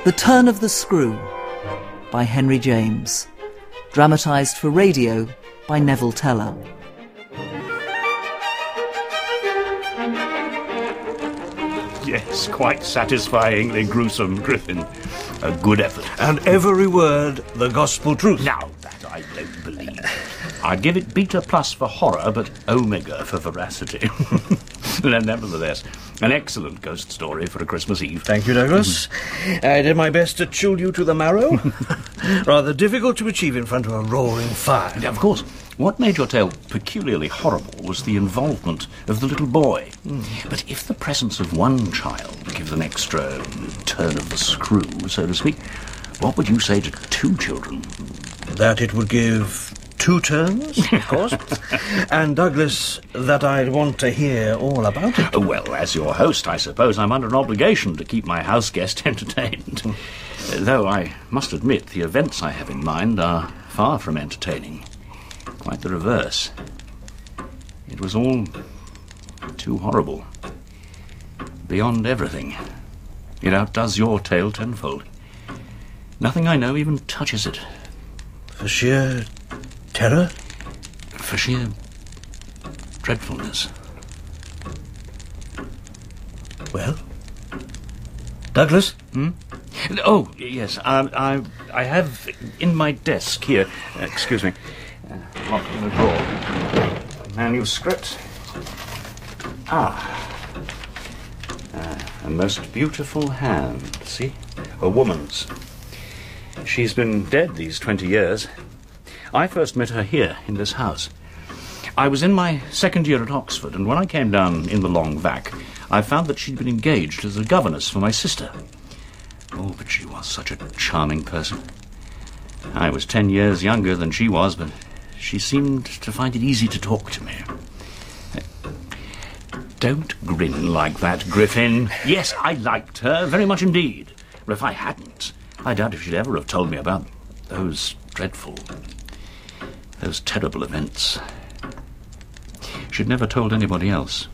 The Turn of the Screw by Henry James. Dramatised for radio by Neville Teller. Yes, quite satisfyingly gruesome, Griffin. A good effort. And every word the gospel truth. Now, that I don't believe. I'd give it Beta Plus for horror, but Omega for veracity. Nevertheless, an excellent ghost story for a Christmas Eve. Thank you, Douglas. I did my best to chill you to the marrow. Rather difficult to achieve in front of a roaring fire. Of course. What made your tale peculiarly horrible was the involvement of the little boy. But if the presence of one child gives an extra turn of the screw, so to speak, what would you say to two children? That it would give 2 turns, of course. And, Douglas, that I'd want to hear all about it. Well, as your host, I suppose I'm under an obligation to keep my house guest entertained. Though I must admit the events I have in mind are far from entertaining. Quite the reverse. It was all too horrible. Beyond everything. It outdoes your tale tenfold. Nothing I know even touches it. For sheer terror? For sheer dreadfulness. Well? Douglas? Oh, yes. I have in my desk here, excuse me, locked in a drawer, manuscript. A most beautiful hand, see? A woman's. She's been dead these 20 years. I first met her here, in this house. I was in my second year at Oxford, and when I came down in the long vac, I found that she'd been engaged as a governess for my sister. Oh, but she was such a charming person. I was 10 years younger than she was, but she seemed to find it easy to talk to me. Don't grin like that, Griffin. Yes, I liked her, very much indeed. But if I hadn't, I doubt if she'd ever have told me about those terrible events. She'd never told anybody else.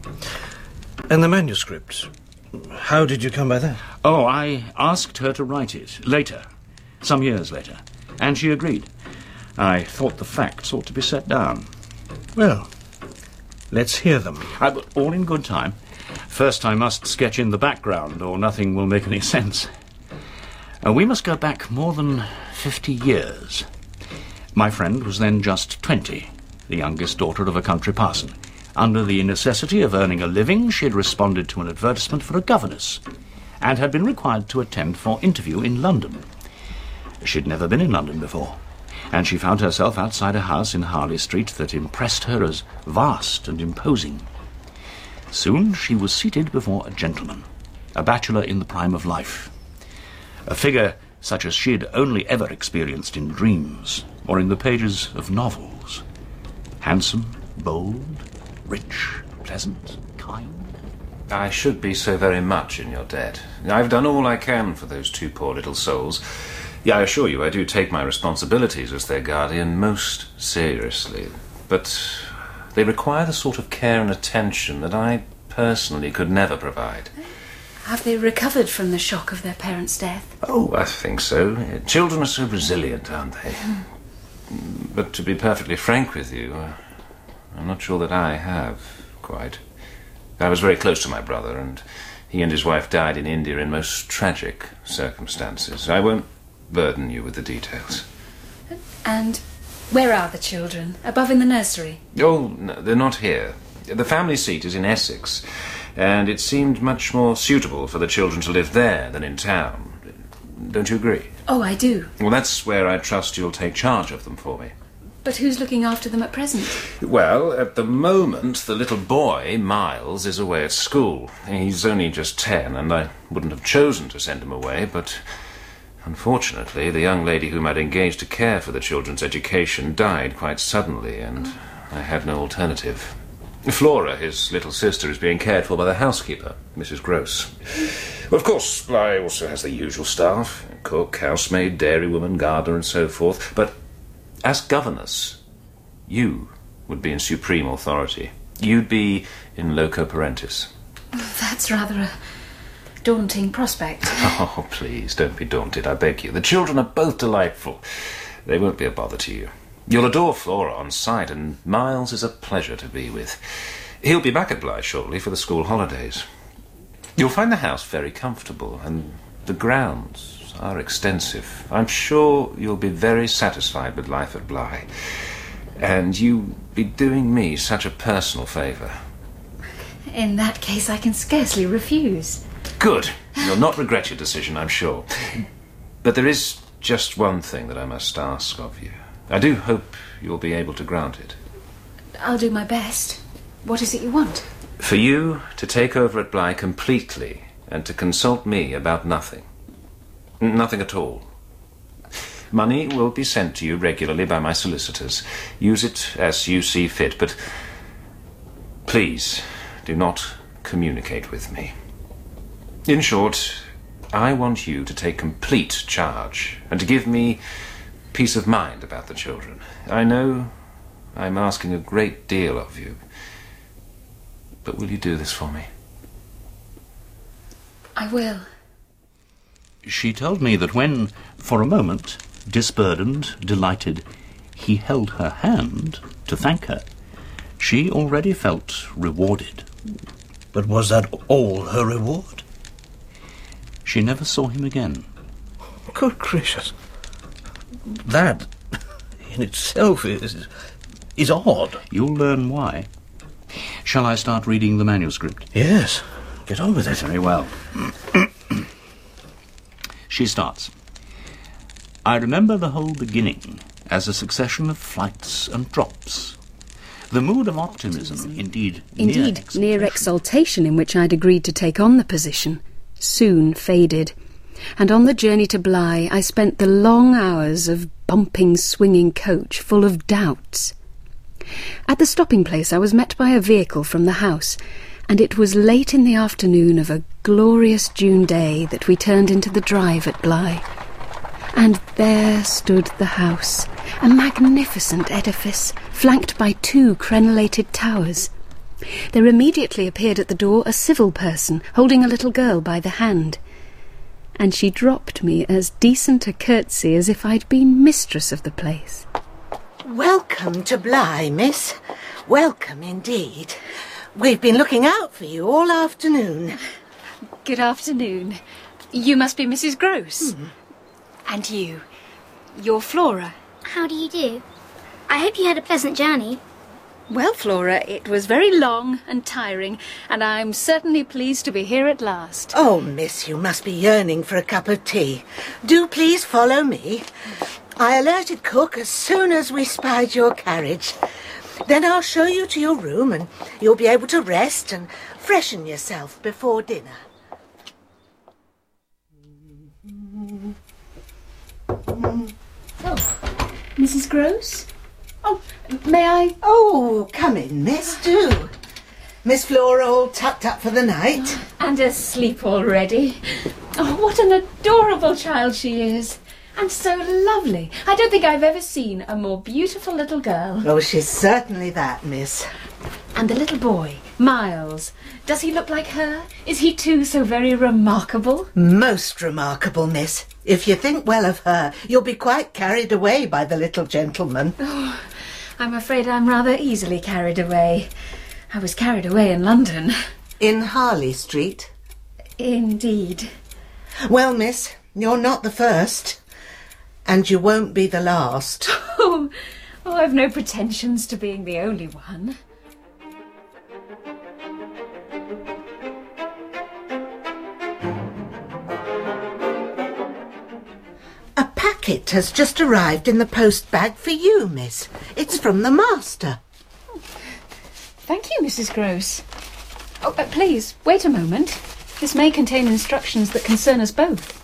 And the manuscript? How did you come by that? Oh, I asked her to write it later, some years later, and she agreed. I thought the facts ought to be set down. Well, let's hear them. But all in good time. First I must sketch in the background, or nothing will make any sense. We must go back more than 50 years. My friend was then just 20, the youngest daughter of a country parson. Under the necessity of earning a living, she had responded to an advertisement for a governess, and had been required to attend for interview in London. She'd never been in London before, and she found herself outside a house in Harley Street that impressed her as vast and imposing. Soon she was seated before a gentleman, a bachelor in the prime of life. A figure such as she'd only ever experienced in dreams or in the pages of novels. Handsome, bold, rich, pleasant, kind. I should be so very much in your debt. I've done all I can for those 2 poor little souls. Yeah, I assure you I do take my responsibilities as their guardian most seriously. But they require the sort of care and attention that I personally could never provide. Have they recovered from the shock of their parents' death? Oh, I think so. Children are so resilient, aren't they? But to be perfectly frank with you, I'm not sure that I have, quite. I was very close to my brother, and he and his wife died in India in most tragic circumstances. I won't burden you with the details. And where are the children? Above in the nursery? Oh, no, they're not here. The family seat is in Essex, and it seemed much more suitable for the children to live there than in town. Don't you agree? Oh, I do. Well, that's where I trust you'll take charge of them for me. But who's looking after them at present? Well, at the moment, the little boy, Miles, is away at school. He's only just 10, and I wouldn't have chosen to send him away, but unfortunately, the young lady whom I'd engaged to care for the children's education died quite suddenly, and I had no alternative. Flora, his little sister, is being cared for by the housekeeper, Mrs. Gross. Well, of course, Bly also has the usual staff, cook, housemaid, dairywoman, gardener, and so forth, but as governess, you would be in supreme authority. You'd be in loco parentis. That's rather a daunting prospect. Oh, please, don't be daunted, I beg you. The children are both delightful. They won't be a bother to you. You'll adore Flora on sight, and Miles is a pleasure to be with. He'll be back at Bly shortly for the school holidays. You'll find the house very comfortable, and the grounds are extensive. I'm sure you'll be very satisfied with life at Bly. And you'll be doing me such a personal favour. In that case, I can scarcely refuse. Good. You'll not regret your decision, I'm sure. But there is just one thing that I must ask of you. I do hope you'll be able to grant it. I'll do my best. What is it you want? For you to take over at Bly completely and to consult me about nothing. Nothing at all. Money will be sent to you regularly by my solicitors. Use it as you see fit, but please do not communicate with me. In short, I want you to take complete charge and to give me peace of mind about the children. I know I'm asking a great deal of you, but will you do this for me? I will. She told me that when, for a moment, disburdened, delighted, he held her hand to thank her, she already felt rewarded. But was that all her reward? She never saw him again. Good gracious. That, in itself, is odd. You'll learn why. Shall I start reading the manuscript? Yes, get on with it. Very well. She starts. I remember the whole beginning as a succession of flights and drops. The mood of optimism, indeed near exaltation in which I'd agreed to take on the position, soon faded. And on the journey to Bly I spent the long hours of bumping, swinging coach full of doubts. At the stopping place I was met by a vehicle from the house, and it was late in the afternoon of a glorious June day that we turned into the drive at Bly. And there stood the house, a magnificent edifice, flanked by 2 crenellated towers. There immediately appeared at the door a civil person, holding a little girl by the hand. And she dropped me as decent a curtsy as if I'd been mistress of the place. Welcome to Bly, miss. Welcome indeed. We've been looking out for you all afternoon. Good afternoon. You must be Mrs. Gross. And you're Flora. How do you do? I hope you had a pleasant journey. Well, Flora, it was very long and tiring, and I'm certainly pleased to be here at last. Oh, miss, you must be yearning for a cup of tea. Do please follow me. I alerted cook as soon as we spied your carriage. Then I'll show you to your room, and you'll be able to rest and freshen yourself before dinner. Oh, Mrs. Gross? Oh, may I? Oh, come in, miss, do. Miss Flora all tucked up for the night. And asleep already. Oh, what an adorable child she is. And so lovely. I don't think I've ever seen a more beautiful little girl. Oh, she's certainly that, miss. And the little boy, Miles, does he look like her? Is he too so very remarkable? Most remarkable, miss. If you think well of her, you'll be quite carried away by the little gentleman. Oh, I'm afraid I'm rather easily carried away. I was carried away in London. In Harley Street? Indeed. Well, miss, you're not the first. And you won't be the last. Oh, I've no pretensions to being the only one. A packet has just arrived in the post bag for you, miss. It's from the master. Thank you, Mrs. Gross. Oh, please, wait a moment. This may contain instructions that concern us both.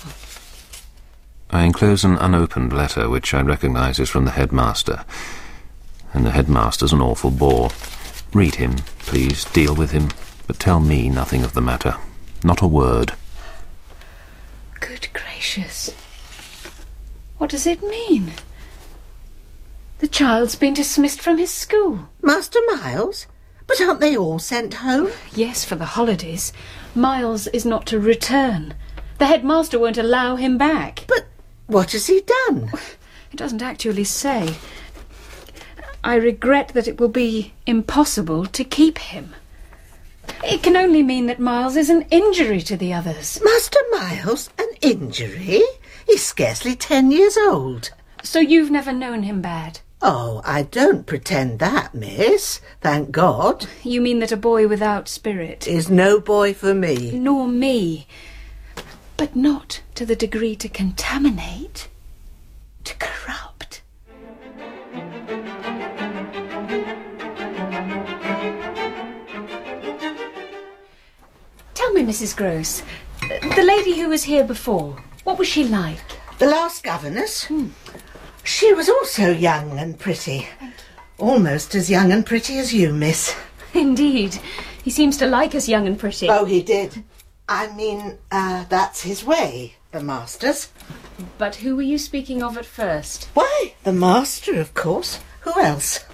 I enclose an unopened letter which I recognise is from the headmaster. And the headmaster's an awful bore. Read him, please, deal with him, but tell me nothing of the matter. Not a word. Good gracious. What does it mean? The child's been dismissed from his school. Master Miles? But aren't they all sent home? Yes, for the holidays. Miles is not to return. The headmaster won't allow him back. But what has he done? It doesn't actually say. I regret that it will be impossible to keep him. It can only mean that Miles is an injury to the others. Master Miles, an injury? He's scarcely 10 years old. So you've never known him bad? Oh, I don't pretend that, miss. Thank God. You mean that a boy without spirit Is no boy for me. nor me, but not to the degree to contaminate, to corrupt. Tell me, Mrs. Gross, the lady who was here before, what was she like? The last governess? She was also young and pretty. Almost as young and pretty as you, miss. Indeed, he seems to like us young and pretty. Oh, he did. I mean, that's his way, the master's. But who were you speaking of at first? Why, the master, of course. Who else?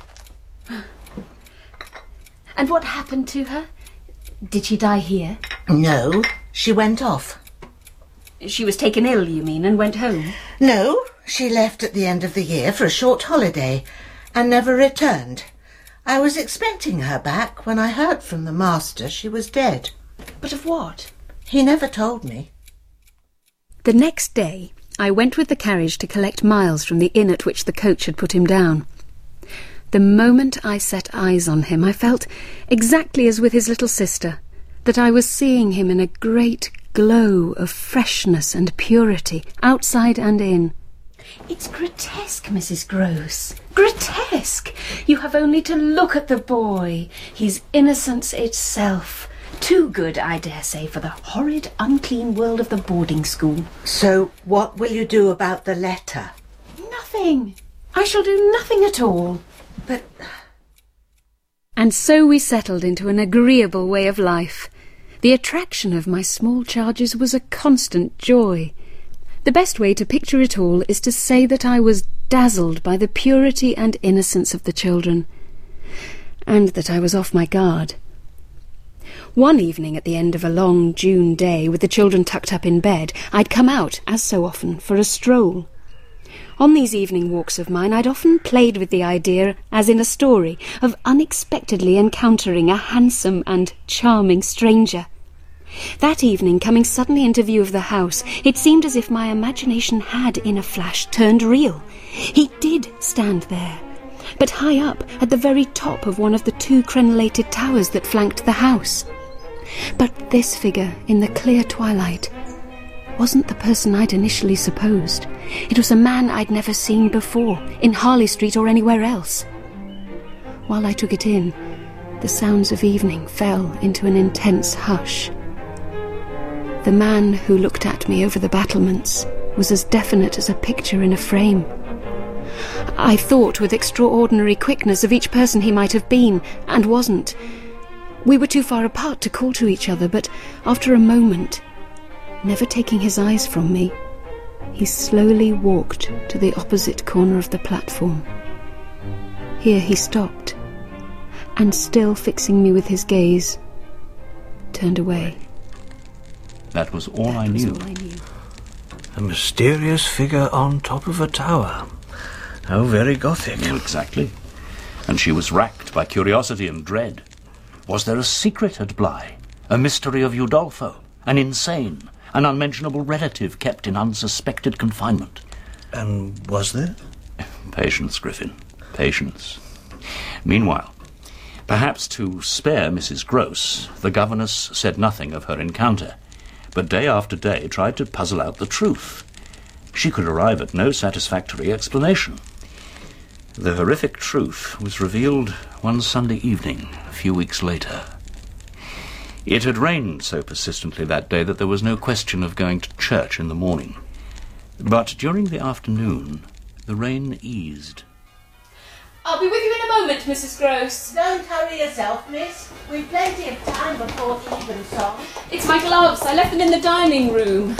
And what happened to her? Did she die here? No, she went off. She was taken ill, you mean, and went home? No, she left at the end of the year for a short holiday and never returned. I was expecting her back when I heard from the master she was dead. But of what? He never told me. The next day, I went with the carriage to collect Miles from the inn at which the coach had put him down. The moment I set eyes on him, I felt, exactly as with his little sister, that I was seeing him in a great glow of freshness and purity, outside and in. It's grotesque, Mrs. Gross. Grotesque! You have only to look at the boy. He's innocence itself. Too good, I dare say, for the horrid, unclean world of the boarding school. So what will you do about the letter? Nothing. I shall do nothing at all. But... And so we settled into an agreeable way of life. The attraction of my small charges was a constant joy. The best way to picture it all is to say that I was dazzled by the purity and innocence of the children, and that I was off my guard. One evening at the end of a long June day, with the children tucked up in bed, I'd come out, as so often, for a stroll. On these evening walks of mine, I'd often played with the idea, as in a story, of unexpectedly encountering a handsome and charming stranger. That evening, coming suddenly into view of the house, it seemed as if my imagination had, in a flash, turned real. He did stand there, but high up at the very top of one of the 2 crenellated towers that flanked the house. But this figure, in the clear twilight, wasn't the person I'd initially supposed. It was a man I'd never seen before, in Harley Street or anywhere else. While I took it in, the sounds of evening fell into an intense hush. The man who looked at me over the battlements was as definite as a picture in a frame. I thought with extraordinary quickness of each person he might have been, and wasn't. We were too far apart to call to each other, but after a moment, never taking his eyes from me, he slowly walked to the opposite corner of the platform. Here he stopped, and still fixing me with his gaze, turned away. That was all I knew. A mysterious figure on top of a tower. How very Gothic. Oh, exactly. And she was racked by curiosity and dread. Was there a secret at Bly? A mystery of Udolpho? An insane, an unmentionable relative kept in unsuspected confinement? And was there? Patience, Griffin. Patience. Meanwhile, perhaps to spare Mrs. Gross, the governess said nothing of her encounter, but day after day tried to puzzle out the truth. She could arrive at no satisfactory explanation. The horrific truth was revealed one Sunday evening, a few weeks later. It had rained so persistently that day that there was no question of going to church in the morning. But during the afternoon, the rain eased. I'll be with you in a moment, Mrs. Gross. Don't hurry yourself, miss. We've plenty of time before evensong. It's my gloves. I left them in the dining room.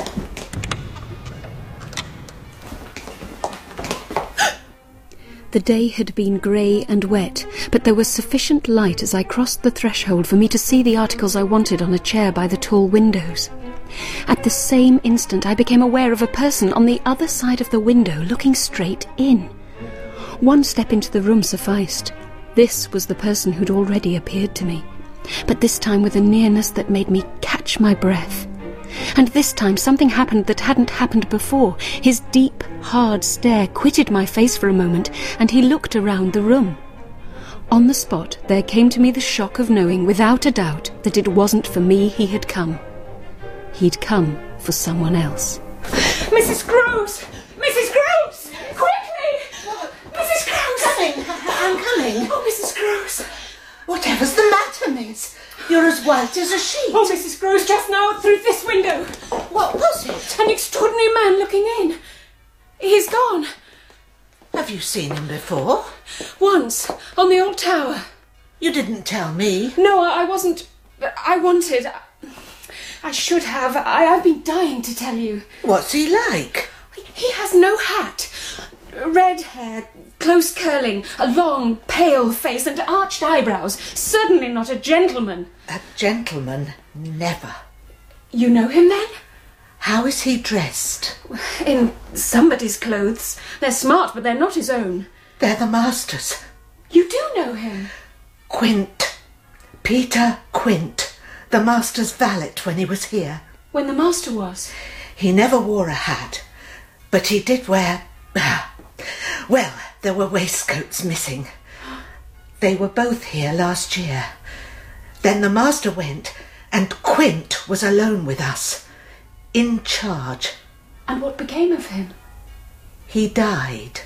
The day had been grey and wet, but there was sufficient light as I crossed the threshold for me to see the articles I wanted on a chair by the tall windows. At the same instant I became aware of a person on the other side of the window looking straight in. One step into the room sufficed. This was the person who'd already appeared to me, but this time with a nearness that made me catch my breath. And this time something happened that hadn't happened before. His deep, hard stare quitted my face for a moment, and he looked around the room. On the spot there came to me the shock of knowing without a doubt that it wasn't for me he had come. He'd come for someone else. Mrs. Groves! Mrs. Groves! Quickly! Mrs. Groves! I'm coming. Oh, Mrs. Groves! Whatever's the matter, miss? You're as white as a sheet. Oh, Mrs. Groves, just now through this window. What was it? An extraordinary man looking in. He's gone. Have you seen him before? Once, on the old tower. You didn't tell me. No, I wasn't... I wanted... I should have. I've been dying to tell you. What's he like? He has no hat. Red hair, close curling, a long, pale face and arched eyebrows. Certainly not a gentleman. A gentleman? Never. You know him then? How is he dressed? In somebody's clothes. They're smart, but they're not his own. They're the master's. You do know him? Quint. Peter Quint. The master's valet when he was here. When the master was? He never wore a hat, but he did wear... Well, there were waistcoats missing. They were both here last year. Then the master went, and Quint was alone with us, in charge. And what became of him? He died.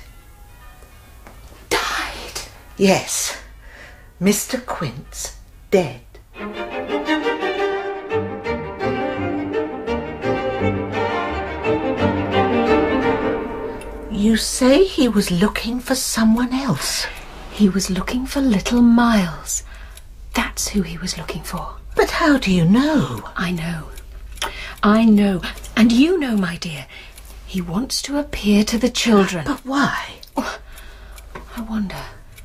Died? Yes. Mr. Quint's dead. You say he was looking for someone else? He was looking for little Miles. That's who he was looking for. But how do you know? I know. I know. And you know, my dear. He wants to appear to the children. But why? Oh, I wonder.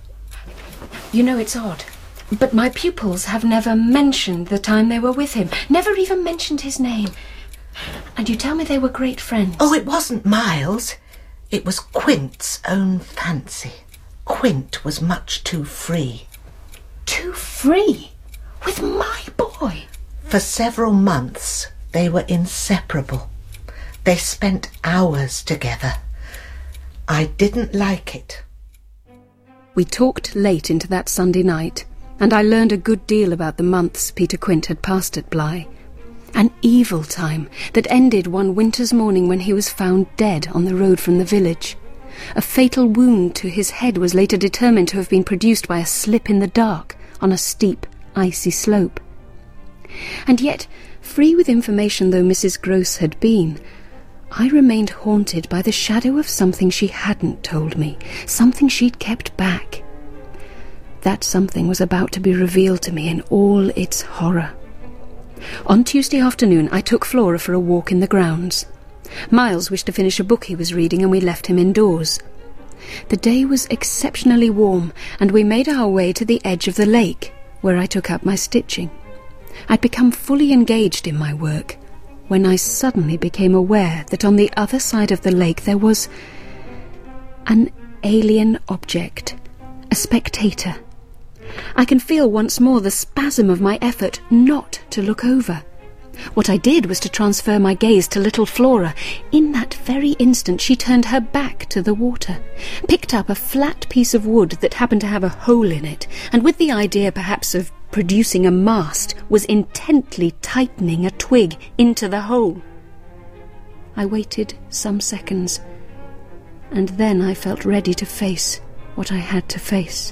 You know, it's odd, but my pupils have never mentioned the time they were with him. Never even mentioned his name. And you tell me they were great friends. Oh, it wasn't Miles. It was Quint's own fancy. Quint was much too free. Too free? With my boy? For several months, they were inseparable. They spent hours together. I didn't like it. We talked late into that Sunday night, and I learned a good deal about the months Peter Quint had passed at Bly. An evil time that ended one winter's morning when he was found dead on the road from the village. A fatal wound to his head was later determined to have been produced by a slip in the dark on a steep, icy slope. And yet, free with information though Mrs. Grose had been, I remained haunted by the shadow of something she hadn't told me, something she'd kept back. That something was about to be revealed to me in all its horror. On Tuesday afternoon I took Flora for a walk in the grounds. Miles wished to finish a book he was reading, and we left him indoors. The day was exceptionally warm, and we made our way to the edge of the lake, where I took up my stitching. I'd become fully engaged in my work, when I suddenly became aware that on the other side of the lake there was an alien object, a spectator. I can feel once more the spasm of my effort not to look over. What I did was to transfer my gaze to little Flora. In that very instant she turned her back to the water, picked up a flat piece of wood that happened to have a hole in it, and with the idea perhaps of producing a mast, was intently tightening a twig into the hole. I waited some seconds, and then I felt ready to face what I had to face.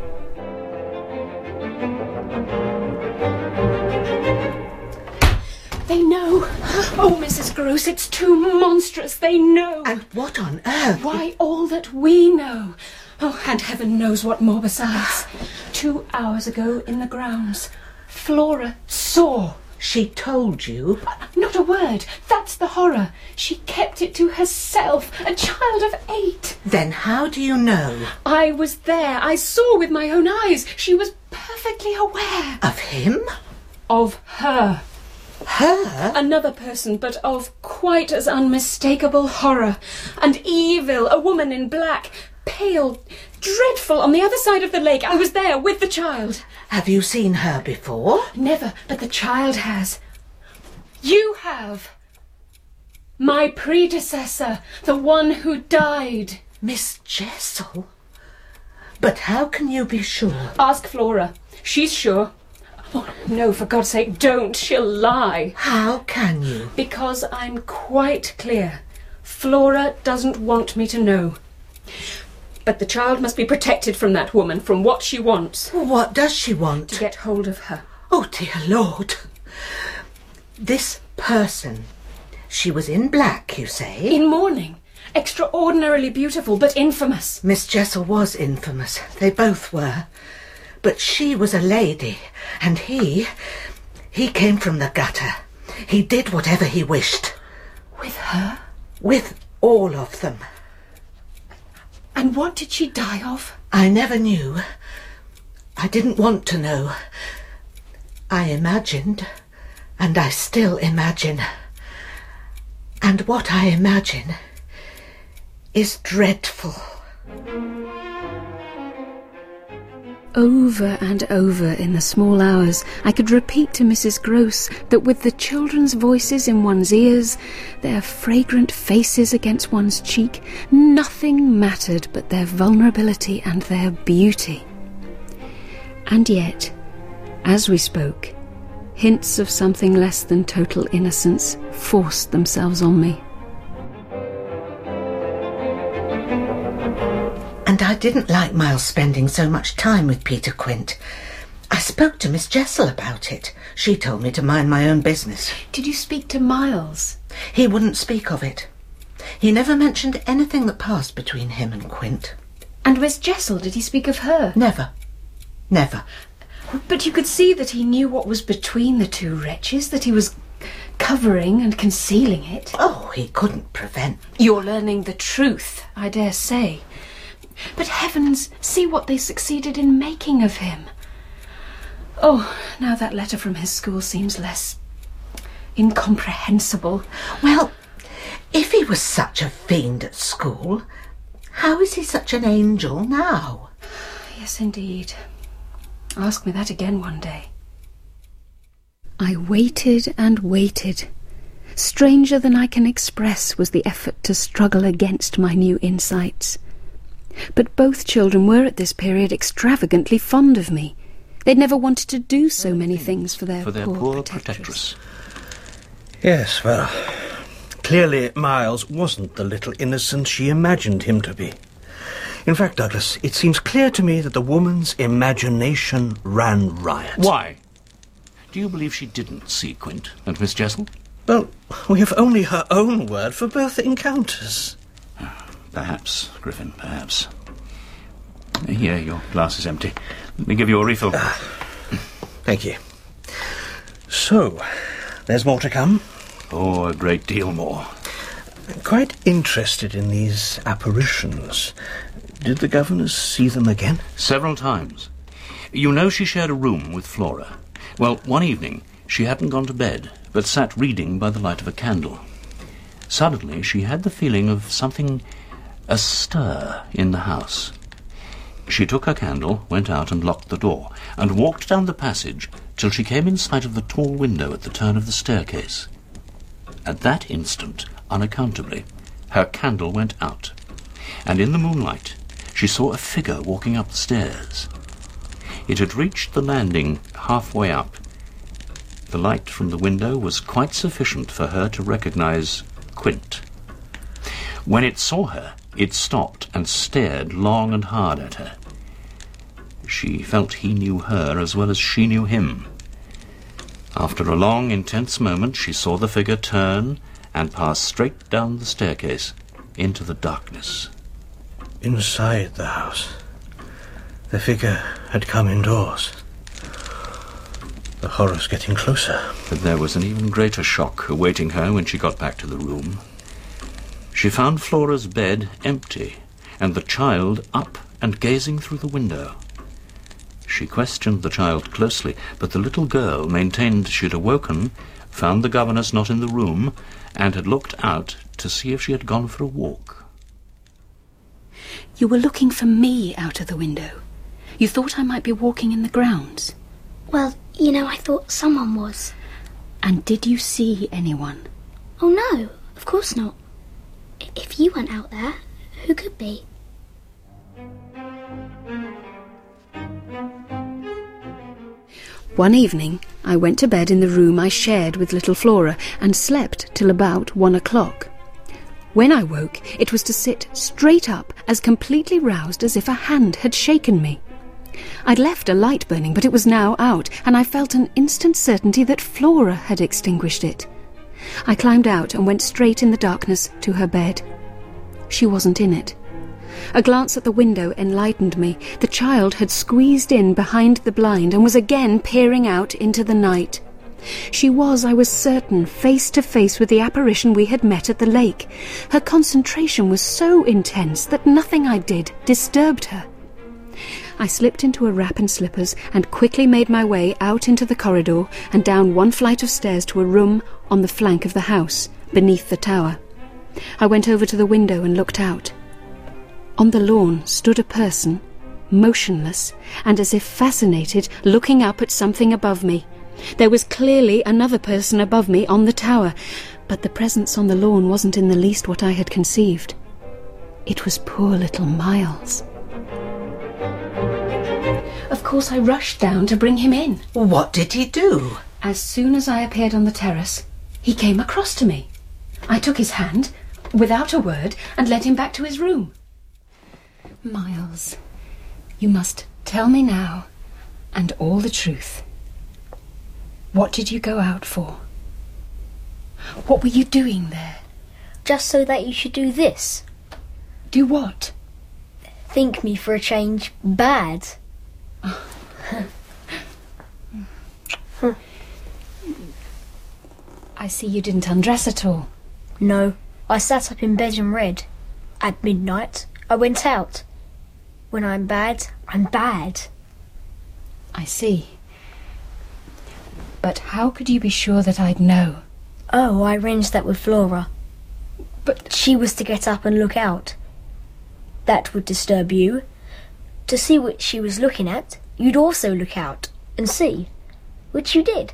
They know. Oh, Mrs. Grose, it's too monstrous. They know. And what on earth? Why, all that we know. Oh, and heaven knows what more besides. 2 hours ago in the grounds, Flora saw She told you? Not a word. That's the horror. She kept it to herself. A child of 8. Then how do you know? I was there. I saw with my own eyes. She was perfectly aware. Of him? Of her. Her? Another person, but of quite as unmistakable horror. And evil, a woman in black, pale, dreadful, on the other side of the lake. I was there with the child. Have you seen her before? Never, but the child has. You have. My predecessor, the one who died. Miss Jessel? But how can you be sure? Ask Flora. She's sure. Oh, no, for God's sake, don't. She'll lie. How can you? Because I'm quite clear. Flora doesn't want me to know. But the child must be protected from that woman, from what she wants. What does she want? To get hold of her. Oh, dear Lord. This person, she was in black, you say? In mourning. Extraordinarily beautiful, but infamous. Miss Jessel was infamous. They both were. But she was a lady, and he came from the gutter. He did whatever he wished. With her? With all of them. And what did she die of? I never knew. I didn't want to know. I imagined, and I still imagine. And what I imagine is dreadful. Over and over in the small hours, I could repeat to Mrs. Gross that with the children's voices in one's ears, their fragrant faces against one's cheek, nothing mattered but their vulnerability and their beauty. And yet, as we spoke, hints of something less than total innocence forced themselves on me. And I didn't like Miles spending so much time with Peter Quint. I spoke to Miss Jessel about it. She told me to mind my own business. Did you speak to Miles? He wouldn't speak of it. He never mentioned anything that passed between him and Quint. And Miss Jessel, did he speak of her? Never. Never. But you could see that he knew what was between the two wretches, that he was covering and concealing it. Oh, he couldn't prevent. You're learning the truth, I dare say. But heavens, see what they succeeded in making of him. Oh, now that letter from his school seems less incomprehensible. Well, if he was such a fiend at school, how is he such an angel now? Yes, indeed. Ask me that again one day. I waited and waited. Stranger than I can express was the effort to struggle against my new insights. But both children were at this period extravagantly fond of me. They'd never wanted to do so many things for their poor protectress. Yes, well, clearly Miles wasn't the little innocent she imagined him to be. In fact, Douglas, it seems clear to me that the woman's imagination ran riot. Why? Do you believe she didn't see Quint and Miss Jessel? Well, we have only her own word for both encounters. Perhaps, Griffin, perhaps. Here, your glass is empty. Let me give you a refill. Thank you. So, there's more to come? Oh, a great deal more. I'm quite interested in these apparitions. Did the governess see them again? Several times. You know she shared a room with Flora. Well, one evening, she hadn't gone to bed, but sat reading by the light of a candle. Suddenly, she had the feeling of something astir in the house. She took her candle, went out and locked the door, and walked down the passage till she came in sight of the tall window at the turn of the staircase. At that instant, unaccountably, her candle went out, and in the moonlight she saw a figure walking up the stairs. It had reached the landing halfway up. The light from the window was quite sufficient for her to recognize Quint. When it saw her, it stopped and stared long and hard at her. She felt he knew her as well as she knew him. After a long, intense moment, she saw the figure turn and pass straight down the staircase into the darkness. Inside the house, the figure had come indoors. The horror's getting closer. But there was an even greater shock awaiting her when she got back to the room. She found Flora's bed empty, and the child up and gazing through the window. She questioned the child closely, but the little girl maintained she'd awoken, found the governess not in the room, and had looked out to see if she had gone for a walk. You were looking for me out of the window. You thought I might be walking in the grounds. Well, you know, I thought someone was. And did you see anyone? Oh, no, of course not. If you went out there, who could be? One evening, I went to bed in the room I shared with little Flora and slept till about 1 o'clock. When I woke, it was to sit straight up, as completely roused as if a hand had shaken me. I'd left a light burning, but it was now out, and I felt an instant certainty that Flora had extinguished it. I climbed out and went straight in the darkness to her bed. She wasn't in it. A glance at the window enlightened me. The child had squeezed in behind the blind and was again peering out into the night. She was, I was certain, face to face with the apparition we had met at the lake. Her concentration was so intense that nothing I did disturbed her. I slipped into a wrap and slippers and quickly made my way out into the corridor and down one flight of stairs to a room on the flank of the house, beneath the tower. I went over to the window and looked out. On the lawn stood a person, motionless and as if fascinated, looking up at something above me. There was clearly another person above me on the tower, but the presence on the lawn wasn't in the least what I had conceived. It was poor little Miles. Of course I rushed down to bring him in. What did he do? As soon as I appeared on the terrace, he came across to me. I took his hand, without a word, and led him back to his room. Miles, you must tell me now, and all the truth. What did you go out for? What were you doing there? Just so that you should do this. Do what? Think me for a change bad. I see you didn't undress at all. No, I sat up in bed and read. At midnight, I went out. When I'm bad, I'm bad. I see. But how could you be sure that I'd know? Oh, I arranged that with Flora. But she was to get up and look out. That would disturb you. To see what she was looking at, you'd also look out and see, which you did.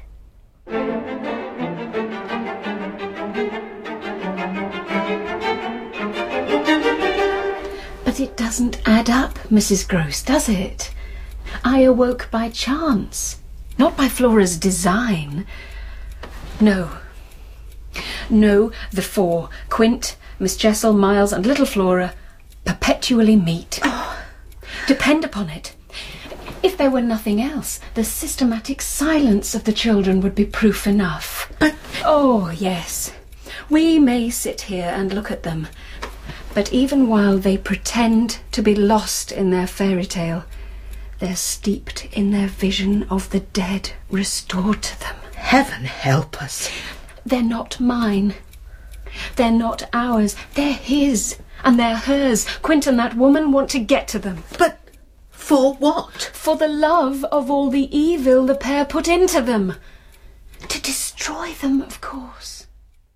But it doesn't add up, Mrs. Grose, does it? I awoke by chance, not by Flora's design. No, the four, Quint, Miss Jessel, Miles and little Flora, perpetually meet. Depend upon it. If there were nothing else, the systematic silence of the children would be proof enough. But... Oh, yes. We may sit here and look at them, but even while they pretend to be lost in their fairy tale, they're steeped in their vision of the dead restored to them. Heaven help us. They're not mine. They're not ours. They're his. And they're hers. Quint and that woman want to get to them. But for what? For the love of all the evil the pair put into them. To destroy them, of course.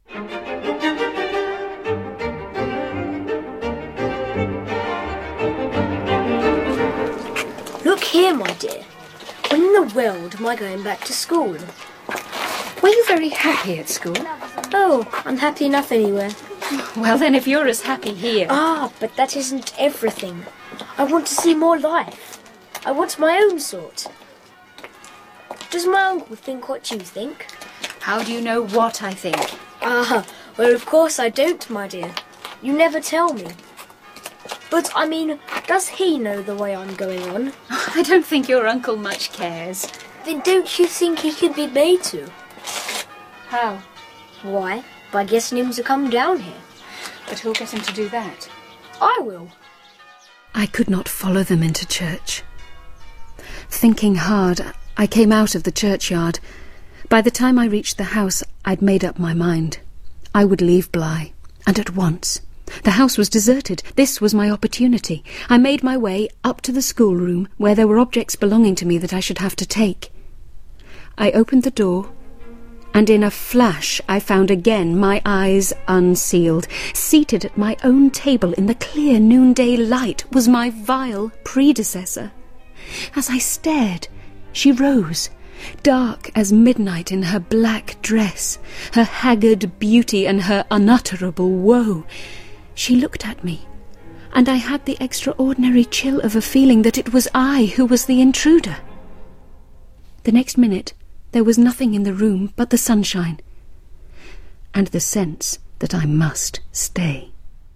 Look here, my dear. When in the world am I going back to school? Were you very happy at school? Oh, I'm happy enough anywhere. Well then, if you're as happy here... Ah, but that isn't everything. I want to see more life. I want my own sort. Does my uncle think what you think? How do you know what I think? Ah, well, of course I don't, my dear. You never tell me. But, I mean, does he know the way I'm going on? I don't think your uncle much cares. Then don't you think he could be made to? How? Why, by getting him to come down here. But who'll get him to do that? I will. I could not follow them into church. Thinking hard, I came out of the churchyard. By the time I reached the house, I'd made up my mind. I would leave Bly, and at once. The house was deserted. This was my opportunity. I made my way up to the schoolroom, where there were objects belonging to me that I should have to take. I opened the door, and in a flash I found again my eyes unsealed. Seated at my own table in the clear noonday light was my vile predecessor. As I stared, she rose, dark as midnight in her black dress, her haggard beauty and her unutterable woe. She looked at me, and I had the extraordinary chill of a feeling that it was I who was the intruder. The next minute there was nothing in the room but the sunshine, and the sense that I must stay.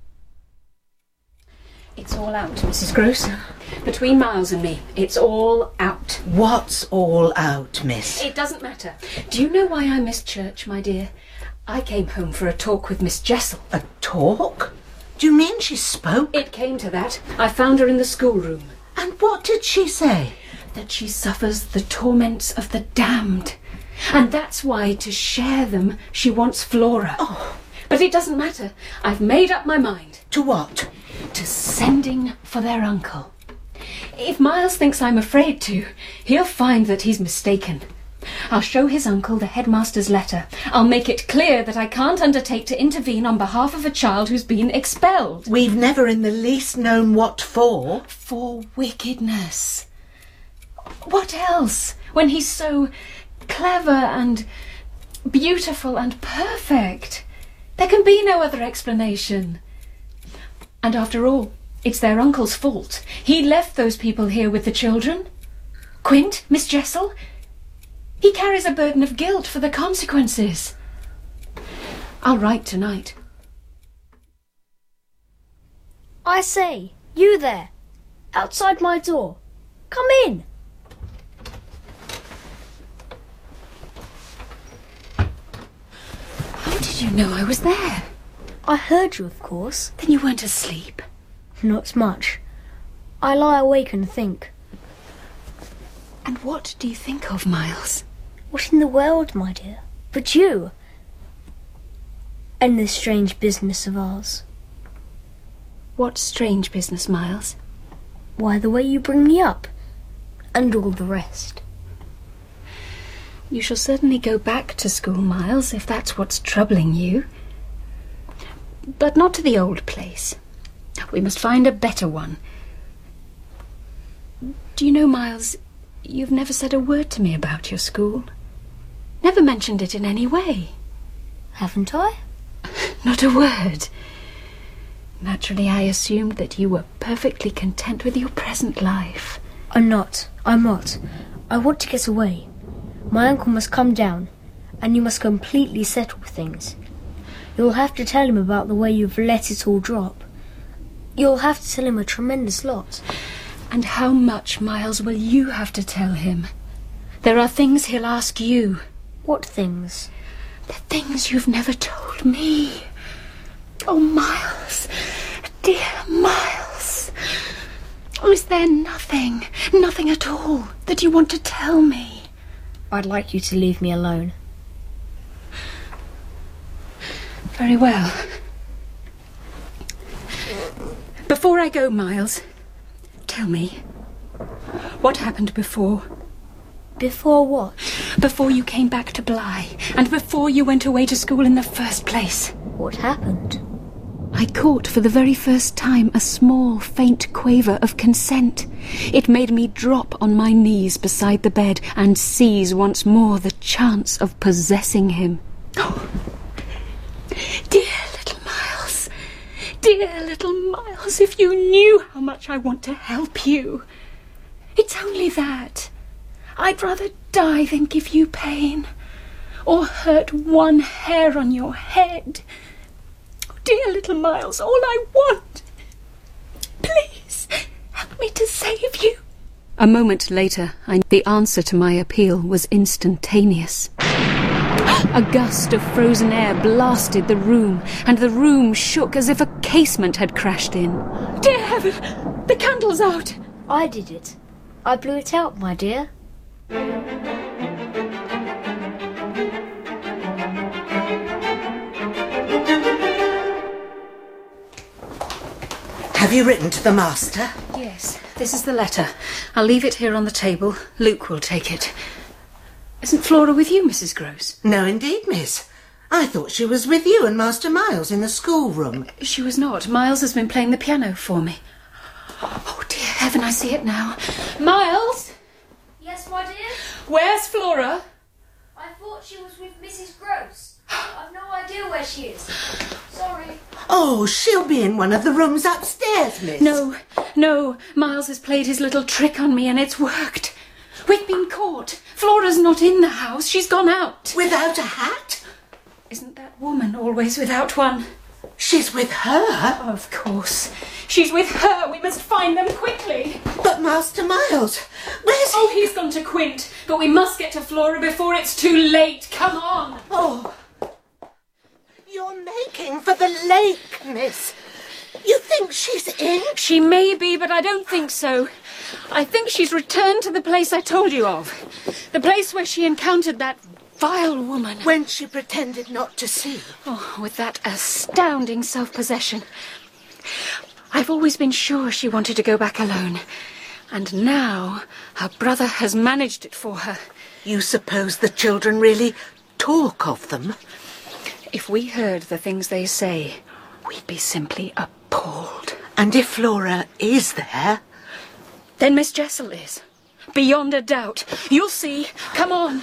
It's all out, Mrs. Gross. Between Miles and me, it's all out. What's all out, miss? It doesn't matter. Do you know why I missed church, my dear? I came home for a talk with Miss Jessel. A talk? Do you mean she spoke? It came to that. I found her in the schoolroom. And what did she say? That she suffers the torments of the damned. And that's why, to share them, she wants Flora. Oh. But it doesn't matter. I've made up my mind. To what? To sending for their uncle. If Miles thinks I'm afraid to, he'll find that he's mistaken. I'll show his uncle the headmaster's letter. I'll make it clear that I can't undertake to intervene on behalf of a child who's been expelled. We've never in the least known what for. For wickedness. What else, when he's so clever and beautiful and perfect? There can be no other explanation. And after all, it's their uncle's fault. He left those people here with the children. Quint, Miss Jessel, he carries a burden of guilt for the consequences. I'll write tonight. I say, you there, outside my door. Come in. How did you know I was there? I heard you, of course. Then you weren't asleep? Not much. I lie awake and think. And what do you think of, Miles? What in the world, my dear? But you. And this strange business of ours. What strange business, Miles? Why, the way you bring me up. And all the rest. You shall certainly go back to school, Miles, if that's what's troubling you. But not to the old place. We must find a better one. Do you know, Miles, you've never said a word to me about your school. Never mentioned it in any way. Haven't I? Not a word. Naturally, I assumed that you were perfectly content with your present life. I'm not. I want to get away. My uncle must come down, and you must completely settle things. You'll have to tell him about the way you've let it all drop. You'll have to tell him a tremendous lot. And how much, Miles, will you have to tell him? There are things he'll ask you. What things? The things you've never told me. Oh, Miles, dear Miles. Oh, is there nothing at all that you want to tell me? I'd like you to leave me alone. Very well. Before I go, Miles, tell me, what happened before? Before what? Before you came back to Bly, and before you went away to school in the first place. What happened? I caught for the very first time a small, faint quaver of consent. It made me drop on my knees beside the bed and seize once more the chance of possessing him. Oh, dear little Miles, dear little Miles, if you knew how much I want to help you. It's only that. I'd rather die than give you pain, or hurt one hair on your head. Oh, dear little Miles, all I want. Please, help me to save you. A moment later, the answer to my appeal was instantaneous. A gust of frozen air blasted the room, and the room shook as if a casement had crashed in. Dear heaven, the candle's out. I did it. I blew it out, my dear. Have you written to the master? Yes, this is the letter. I'll leave it here on the table. Luke will take it. Isn't Flora with you, Mrs. Gross? No, indeed, miss. I thought she was with you and Master Miles in the schoolroom. She was not. Miles has been playing the piano for me. Oh, dear heaven, I see it now. Miles? Yes, my dear? Where's Flora? I thought she was with Mrs. Gross. I've no idea where she is. Sorry. Oh, she'll be in one of the rooms upstairs, miss. No. Miles has played his little trick on me and it's worked. We've been caught. Flora's not in the house. She's gone out. Without a hat? Isn't that woman always without one? She's with her? Of course. She's with her. We must find them quickly. But Master Miles, where's he? Oh, he's gone to Quint. But we must get to Flora before it's too late. Come on. Oh, you're making for the lake, miss. You think she's in? She may be, but I don't think so. I think she's returned to the place I told you of. The place where she encountered that vile woman. When she pretended not to see. Oh, with that astounding self-possession. I've always been sure she wanted to go back alone. And now her brother has managed it for her. You suppose the children really talk of them? If we heard the things they say, we'd be simply appalled. And if Flora is there? Then Miss Jessel is. Beyond a doubt. You'll see. Come on.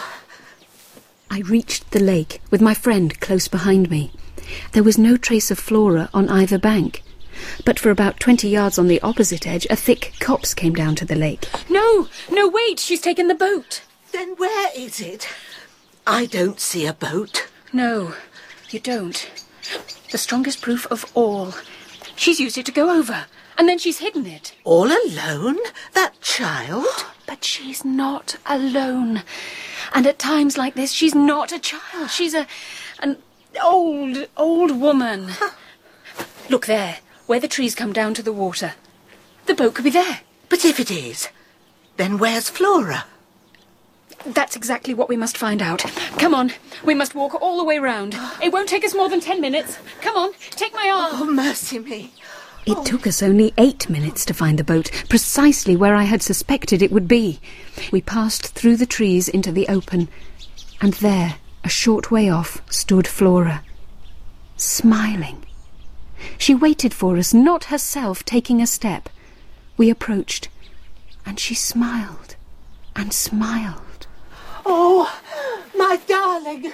I reached the lake with my friend close behind me. There was no trace of Flora on either bank. But for about 20 yards on the opposite edge, a thick copse came down to the lake. No, wait, she's taken the boat. Then where is it? I don't see a boat. No, you don't. The strongest proof of all. She's used it to go over, and then she's hidden it. All alone? That child? But she's not alone. And at times like this, she's not a child. She's an old woman. Look there, where the trees come down to the water. The boat could be there. But if it is, then where's Flora? That's exactly what we must find out. Come on, we must walk all the way round. It won't take us more than 10 minutes. Come on, take my arm. Oh, mercy me. It took us only 8 minutes to find the boat, precisely where I had suspected it would be. We passed through the trees into the open, and there, a short way off, stood Flora, smiling. She waited for us, not herself taking a step. We approached, and she smiled and smiled. Oh, my darling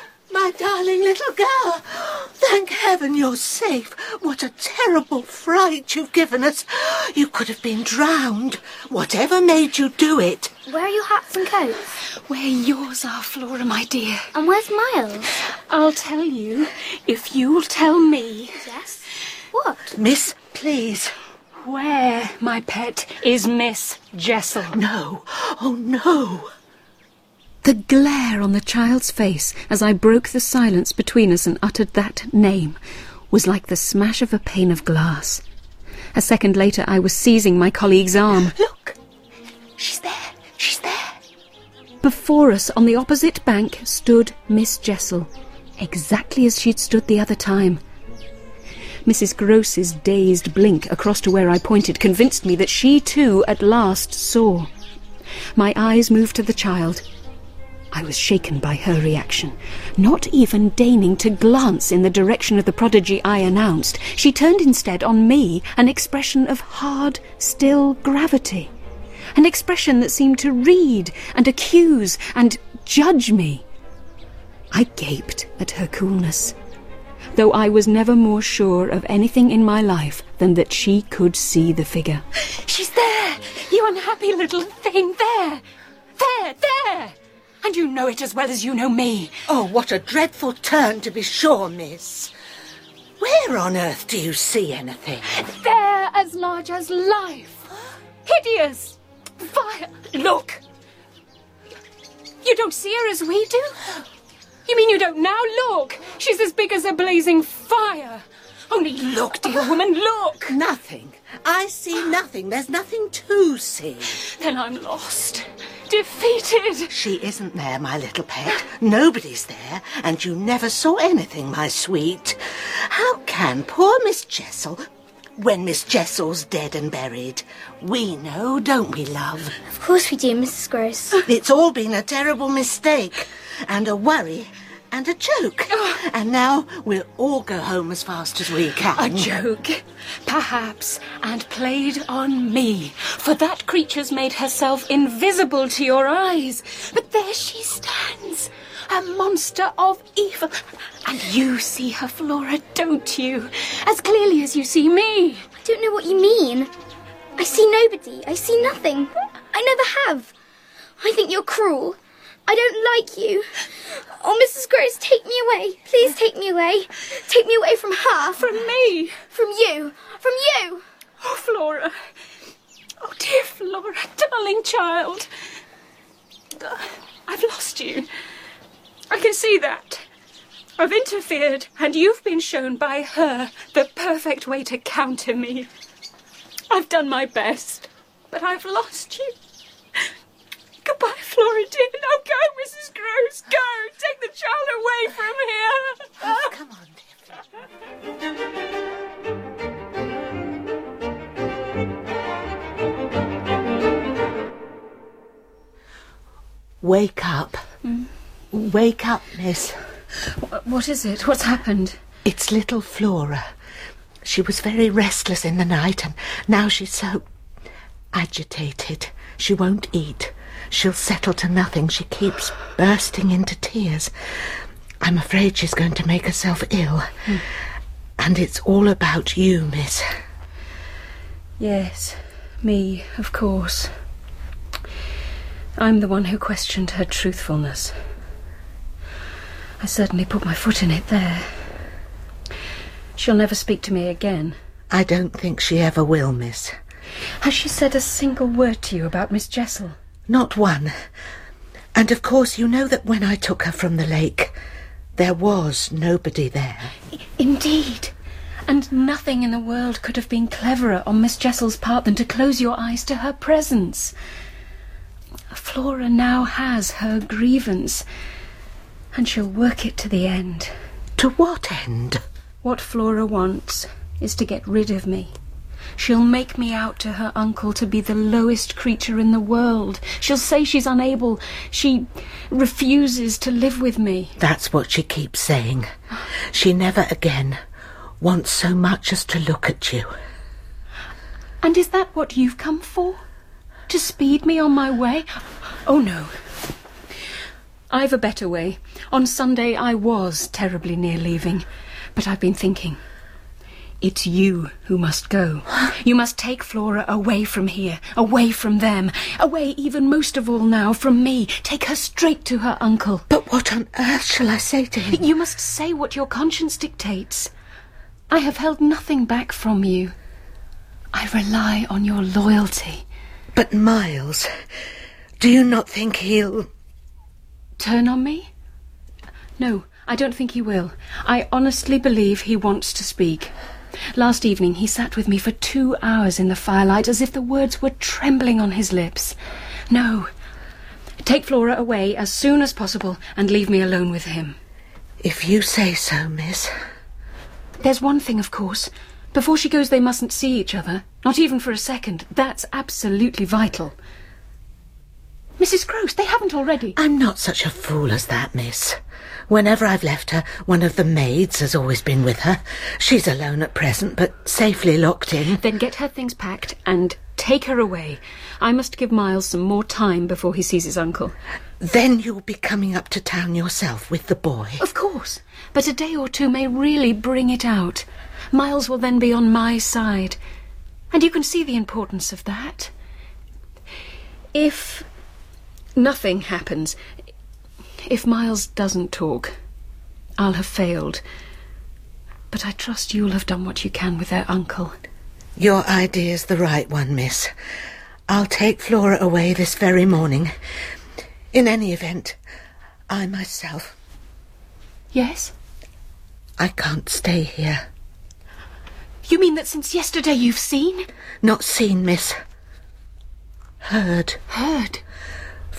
little girl. Thank heaven you're safe. What a terrible fright you've given us. You could have been drowned. Whatever made you do it? Where are your hats and coats? Where yours are, Flora, my dear. And where's Miles? I'll tell you if you'll tell me. Yes? What? Miss, please. Where, my pet, is Miss Jessel? No. Oh, no. The glare on the child's face as I broke the silence between us and uttered that name was like the smash of a pane of glass. A second later I was seizing my colleague's arm. Look! She's there! She's there! Before us on the opposite bank stood Miss Jessel, exactly as she'd stood the other time. Mrs. Gross's dazed blink across to where I pointed convinced me that she too at last saw. My eyes moved to the child. I was shaken by her reaction. Not even deigning to glance in the direction of the prodigy I announced, she turned instead on me an expression of hard, still gravity. An expression that seemed to read and accuse and judge me. I gaped at her coolness, though I was never more sure of anything in my life than that she could see the figure. She's there! You unhappy little thing! There! There! And you know it as well as you know me. Oh, what a dreadful turn, to be sure, miss. Where on earth do you see anything? There, as large as life. Hideous. Fire. Look. You don't see her as we do? You mean you don't now? Look. She's as big as a blazing fire. Only look, dear woman, look. Nothing. I see nothing. There's nothing to see. Then I'm lost. defeated. She isn't there, my little pet. Nobody's there, and you never saw anything, my sweet. How can poor Miss Jessel, when Miss Jessel's dead and buried? We know, don't we, love? Of course we do, Mrs. Gross. It's all been a terrible mistake, and a worry, and a joke. And now we'll all go home as fast as we can. A joke, perhaps, and played on me, for that creature's made herself invisible to your eyes. But there she stands, a monster of evil. And you see her, Flora, don't you? As clearly as you see me. I don't know what you mean. I see nobody. I see nothing. I never have. I think you're cruel. I don't like you. Oh, Mrs. Gross, take me away. Please take me away. Take me away from her. From me. From you. From you. Oh, Flora. Oh, dear Flora, darling child. I've lost you. I can see that. I've interfered, and you've been shown by her the perfect way to counter me. I've done my best, but I've lost you. Goodbye, Flora dear. Now go, Mrs. Gross, go. Take the child away from here. Oh, come on, dear Flora. Wake up. Wake up, miss. What is it? What's happened? It's little Flora. She was very restless in the night, and now she's so agitated. She won't eat. She'll settle to nothing. She keeps bursting into tears. I'm afraid she's going to make herself ill. And it's all about you, miss. Yes, me, of course. I'm the one who questioned her truthfulness. I certainly put my foot in it there. She'll never speak to me again. I don't think she ever will, miss. Has she said a single word to you about Miss Jessel? Not one. And of course you know that when I took her from the lake, there was nobody there. Indeed. And nothing in the world could have been cleverer on Miss Jessel's part than to close your eyes to her presence. Flora now has her grievance, and she'll work it to the end. To what end? What Flora wants is to get rid of me. She'll make me out to her uncle to be the lowest creature in the world. She'll say she's unable. She refuses to live with me. That's what she keeps saying. She never again wants so much as to look at you. And is that what you've come for? To speed me on my way? Oh, no. I've a better way. On Sunday I was terribly near leaving, but I've been thinking. It's you who must go. You must take Flora away from here, away from them, away even most of all now from me. Take her straight to her uncle. But what on earth shall I say to him? You must say what your conscience dictates. I have held nothing back from you. I rely on your loyalty. But Miles, do you not think he'll... Turn on me? No, I don't think he will. I honestly believe he wants to speak. Last evening he sat with me for 2 hours in the firelight as if the words were trembling on his lips. No. Take Flora away as soon as possible and leave me alone with him. If you say so, miss. There's one thing, of course. Before she goes they mustn't see each other. Not even for a second. That's absolutely vital. Mrs. Gross, they haven't already. I'm not such a fool as that, miss. Whenever I've left her, one of the maids has always been with her. She's alone at present, but safely locked in. Then get her things packed and take her away. I must give Miles some more time before he sees his uncle. Then you'll be coming up to town yourself with the boy? Of course, but a day or two may really bring it out. Miles will then be on my side, and you can see the importance of that. If nothing happens, if Miles doesn't talk, I'll have failed. But I trust you'll have done what you can with their uncle. Your idea's the right one, miss. I'll take Flora away this very morning. In any event, I myself... Yes? I can't stay here. You mean that since yesterday you've seen? Not seen, miss. Heard. Heard?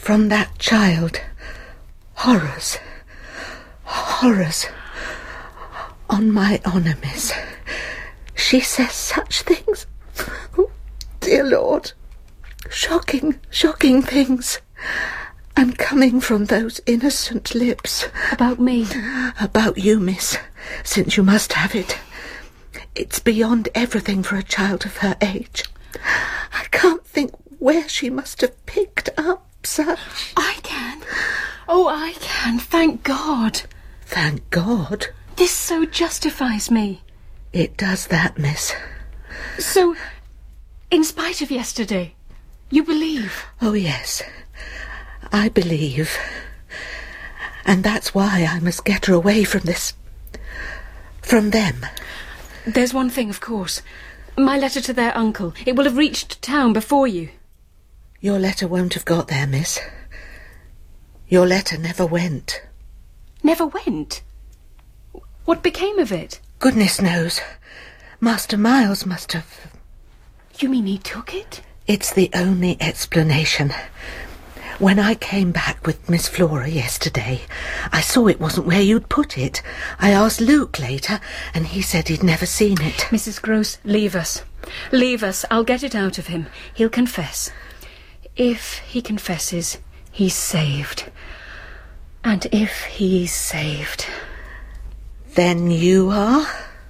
from that child. Horrors. Horrors. On my honour, miss. She says such things. Oh, dear Lord. Shocking, shocking things. And coming from those innocent lips. About me? About you, miss, since you must have it. It's beyond everything for a child of her age. I can't think where she must have picked up such... I can. Oh, I can. Thank God. Thank God? This so justifies me. It does that, miss. So, in spite of yesterday, you believe? Oh, yes. I believe. And that's why I must get her away from this... from them. There's one thing, of course. My letter to their uncle. It will have reached town before you. Your letter won't have got there, miss. Your letter never went. Never went? What became of it? Goodness knows. Master Miles must have... You mean he took it? It's the only explanation. When I came back with Miss Flora yesterday, I saw it wasn't where you'd put it. I asked Luke later, and he said he'd never seen it. Mrs. Grose, leave us. Leave us. I'll get it out of him. He'll confess. If he confesses, he's saved. And if he's saved... Then you are?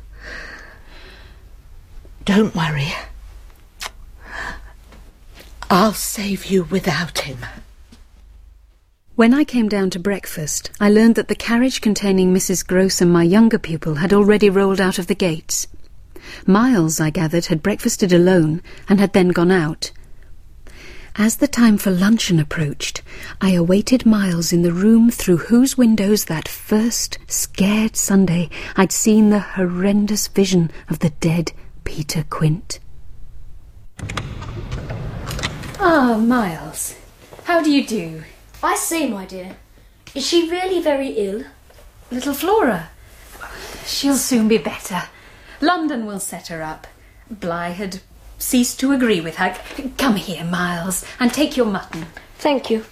Don't worry. I'll save you without him. When I came down to breakfast, I learned that the carriage containing Mrs. Grose and my younger pupil had already rolled out of the gates. Miles, I gathered, had breakfasted alone and had then gone out. As the time for luncheon approached, I awaited Miles in the room through whose windows that first scared Sunday I'd seen the horrendous vision of the dead Peter Quint. Ah, Miles. How do you do? I say, my dear, is she really very ill? Little Flora? She'll soon be better. London will set her up. Bligh had ceased to agree with her. Come here, Miles, and take your mutton. Thank you.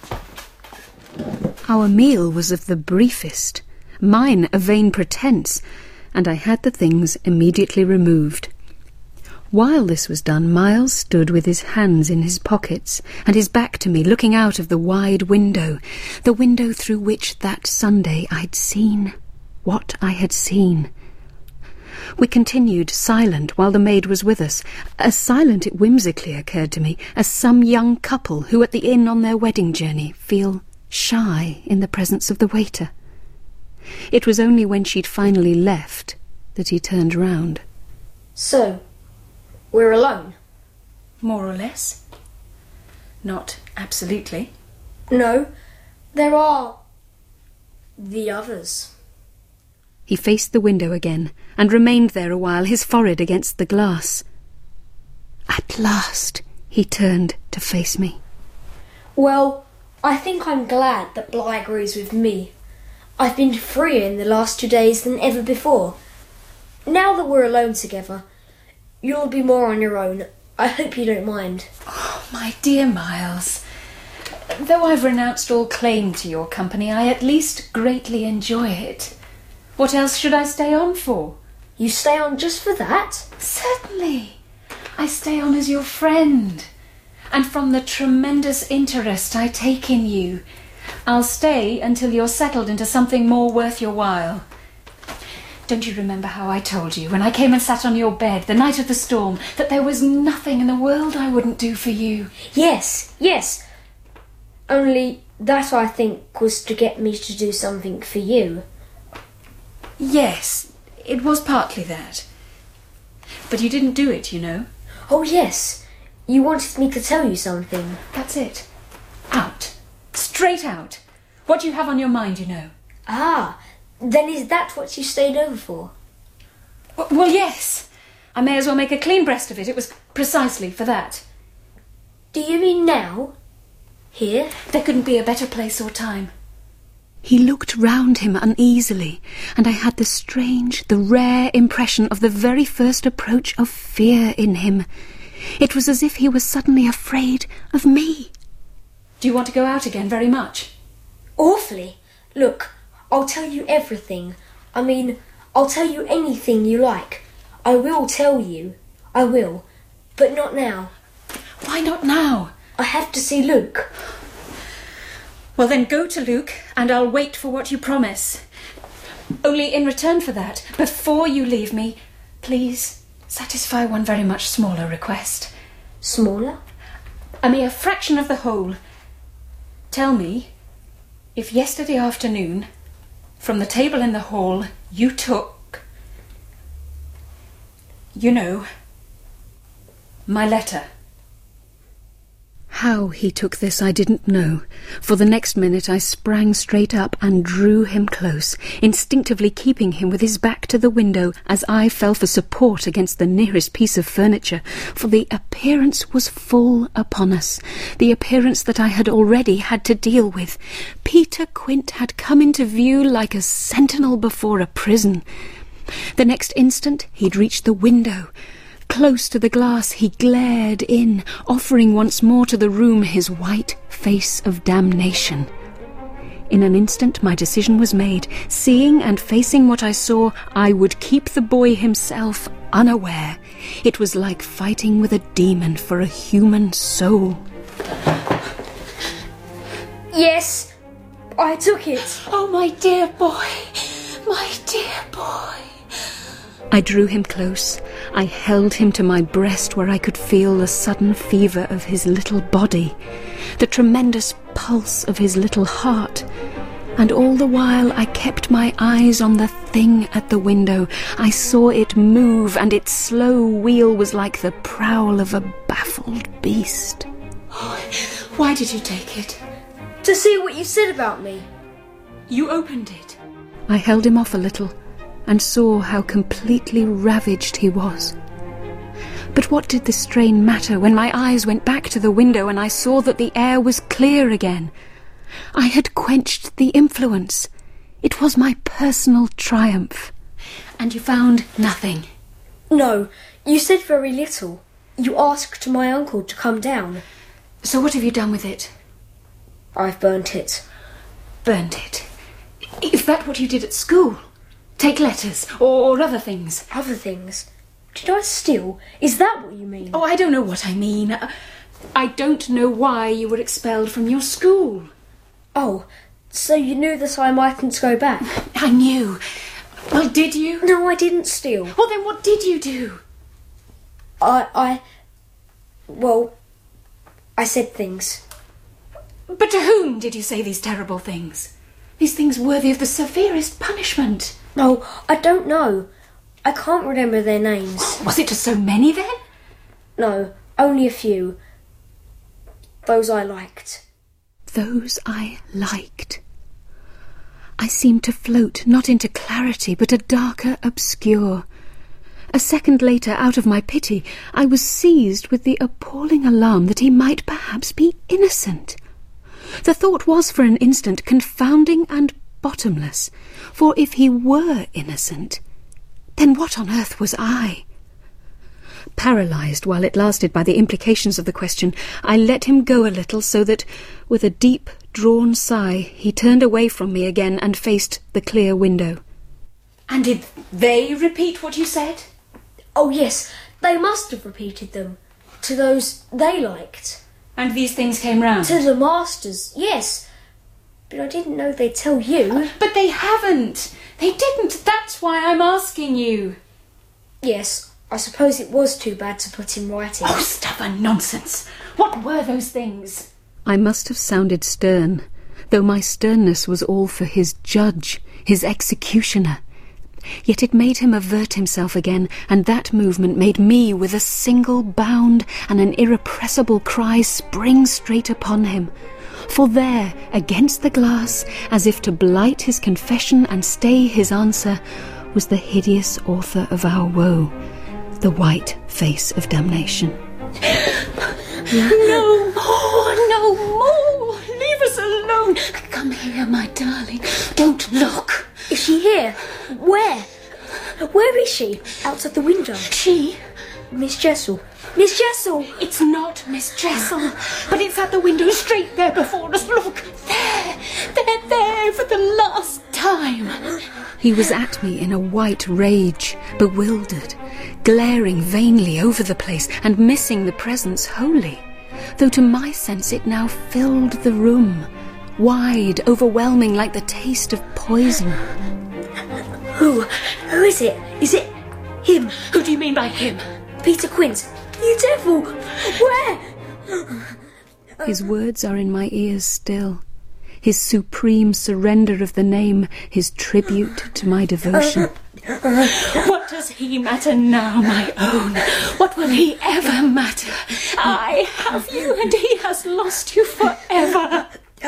Our meal was of the briefest, mine a vain pretence, and I had the things immediately removed. While this was done, Miles stood with his hands in his pockets and his back to me, looking out of the wide window, the window through which that Sunday I'd seen what I had seen. We continued silent while the maid was with us, as silent, it whimsically occurred to me, as some young couple who at the inn on their wedding journey feel shy in the presence of the waiter. It was only when she'd finally left that he turned round. So, we're alone? More or less. Not absolutely. No, there are the others. He faced the window again and remained there a while, his forehead against the glass. At last he turned to face me. Well, I think I'm glad that Bligh agrees with me. I've been freer in the last 2 days than ever before. Now that we're alone together, you'll be more on your own. I hope you don't mind. Oh, my dear Miles. Though I've renounced all claim to your company, I at least greatly enjoy it. What else should I stay on for? You stay on just for that? Certainly. I stay on as your friend. And from the tremendous interest I take in you, I'll stay until you're settled into something more worth your while. Don't you remember how I told you, when I came and sat on your bed the night of the storm, that there was nothing in the world I wouldn't do for you? Yes, yes. Only that, I think, was to get me to do something for you. Yes, it was partly that. But you didn't do it, you know. Oh, yes. You wanted me to tell you something. That's it. Out. Straight out. What you have on your mind, you know. Ah, then is that what you stayed over for? Well, yes. I may as well make a clean breast of it. It was precisely for that. Do you mean now? Here? There couldn't be a better place or time. He looked round him uneasily, and I had the strange, the rare impression of the very first approach of fear in him. It was as if he was suddenly afraid of me. Do you want to go out again very much? Awfully. Look, I'll tell you everything. I mean, I'll tell you anything you like. I will tell you. I will. But not now. Why not now? I have to see Luke. Well, then go to Luke, and I'll wait for what you promise. Only in return for that, before you leave me, please satisfy one very much smaller request. Smaller? A mere fraction of the whole. Tell me, if yesterday afternoon, from the table in the hall, you took, you know, my letter. How he took this I didn't know. For the next minute I sprang straight up and drew him close, instinctively keeping him with his back to the window as I fell for support against the nearest piece of furniture, for the appearance was full upon us, the appearance that I had already had to deal with. Peter Quint had come into view like a sentinel before a prison. The next instant he'd reached the window. Close to the glass he glared in, offering once more to the room his white face of damnation. In an instant my decision was made. Seeing and facing what I saw, I would keep the boy himself unaware. It was like fighting with a demon for a human soul. Yes, I took it. Oh, my dear boy, my dear boy. I drew him close. I held him to my breast where I could feel the sudden fever of his little body, the tremendous pulse of his little heart. And all the while I kept my eyes on the thing at the window. I saw it move, and its slow wheel was like the prowl of a baffled beast. Why did you take it? To see what you said about me. You opened it. I held him off a little, and saw how completely ravaged he was. But what did the strain matter when my eyes went back to the window and I saw that the air was clear again? I had quenched the influence. It was my personal triumph. And you found nothing? No, you said very little. You asked my uncle to come down. So what have you done with it? I've burnt it. Burnt it? Is that what you did at school? Take letters, or other things? Other things? Did I steal? Is that what you mean? Oh, I don't know what I mean. I don't know why you were expelled from your school. Oh, so you knew that I mightn't go back? I knew. Well, did you? No, I didn't steal. Well, then what did you do? I said things. But to whom did you say these terrible things? These things worthy of the severest punishment. Oh, I don't know. I can't remember their names. Was it to so many, then? No, only a few. Those I liked. Those I liked. I seemed to float not into clarity, but a darker obscure. A second later, out of my pity, I was seized with the appalling alarm that he might perhaps be innocent. The thought was for an instant confounding and bottomless, for if he were innocent, then what on earth was I? Paralysed while it lasted by the implications of the question, I let him go a little so that, with a deep, drawn sigh, he turned away from me again and faced the clear window. And did they repeat what you said? Oh, yes, they must have repeated them. To those they liked. And these things came round? To the masters, yes. But I didn't know they'd tell you. But they haven't. They didn't. That's why I'm asking you. Yes, I suppose it was too bad to put in writing. Oh, stuff and nonsense. What were those things? I must have sounded stern, though my sternness was all for his judge, his executioner. Yet it made him avert himself again, and that movement made me, with a single bound and an irrepressible cry, spring straight upon him. For there, against the glass, as if to blight his confession and stay his answer, was the hideous author of our woe, the white face of damnation. No more, no more! Leave us alone! Come here, my darling. Don't look. Is she here? Where? Where is she? Outside the window. She? Miss Jessel. Miss Jessel! It's not Miss Jessel, but it's at the window straight there before us. Look, there! They're there for the last time. He was at me in a white rage, bewildered, glaring vainly over the place and missing the presence wholly, though to my sense it now filled the room, wide, overwhelming like the taste of poison. Who is it? Is it him? Who do you mean by him? Peter Quint. You devil! Where? His words are in my ears still. His supreme surrender of the name, his tribute to my devotion. What does he matter now, my own? What will he ever matter? I have you and he has lost you forever.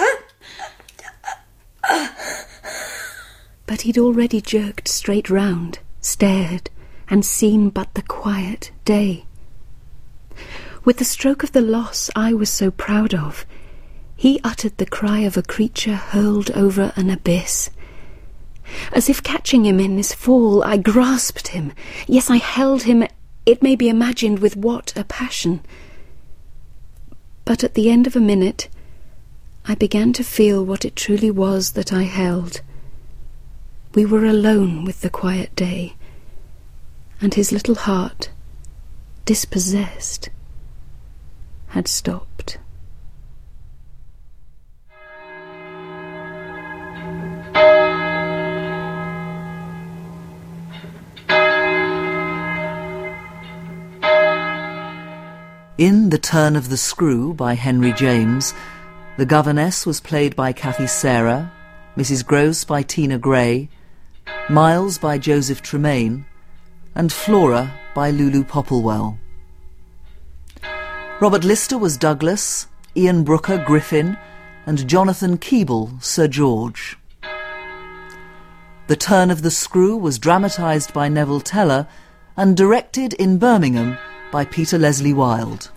But he'd already jerked straight round, stared, and seen but the quiet day. With the stroke of the loss I was so proud of, he uttered the cry of a creature hurled over an abyss. As if catching him in his fall, I grasped him. Yes, I held him, it may be imagined with what a passion. But at the end of a minute, I began to feel what it truly was that I held. We were alone with the quiet day, and his little heart, dispossessed, had stopped. In The Turn of the Screw by Henry James, the governess was played by Kathy Sarah, Mrs. Grose by Tina Gray, Miles by Joseph Tremaine, and Flora by Lulu Popplewell. Robert Lister was Douglas, Ian Brooker Griffin, and Jonathan Keeble Sir George. The Turn of the Screw was dramatised by Neville Teller and directed in Birmingham by Peter Leslie Wilde.